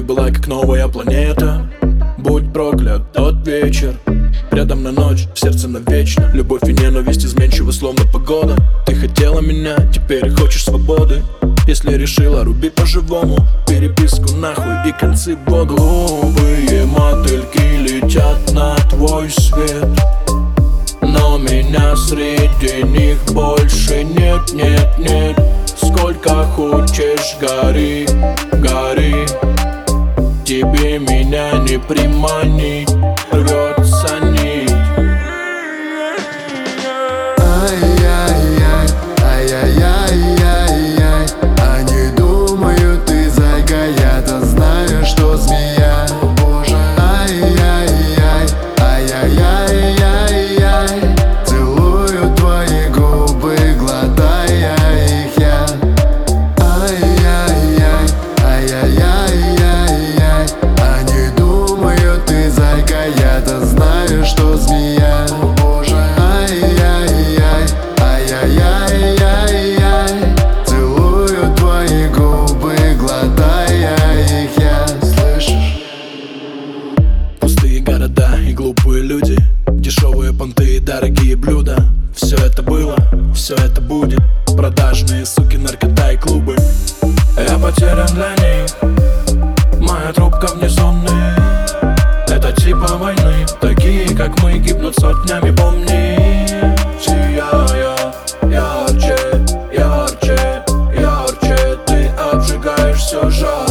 была как новая планета. Будь проклят тот вечер, рядом на ночь, в сердце навечно. Любовь и ненависть изменчивы, словно погода. Ты хотела меня, теперь хочешь свободы. Если решила, руби по-живому. Переписку нахуй и концы в воду. Голубые мотыльки летят на твой свет, но меня среди них больше нет, нет, нет. Сколько хочешь, гори, гори, тебе меня не приманить, рвется нить. Ай-яй-яй, ай-яй-яй-яй-яй. Они думают, ты зайка, я-то знаю, что змея. Ай-яй-яй, ай-яй-яй-яй-яй. Целую твои губы, глотая их я. Ай-яй-яй, ай-яй-яй-яй-яй. Они думают, ты зайка, я-то знаю, что змея. Ай-яй-яй, ай-яй-яй-яй-яй. Целую твои губы, глотая их я. Слышишь? Пустые города и глупые люди, дешевые понты и дорогие блюда. Все это было, все это будет. Продажные суки, наркота и клубы. Я потерян для них, моя трубка вне зоны. Это типа войны, такие как мы гибнут сотнями, помни. Сияя ярче, ярче, ярче, ты обжигаешь все жарче.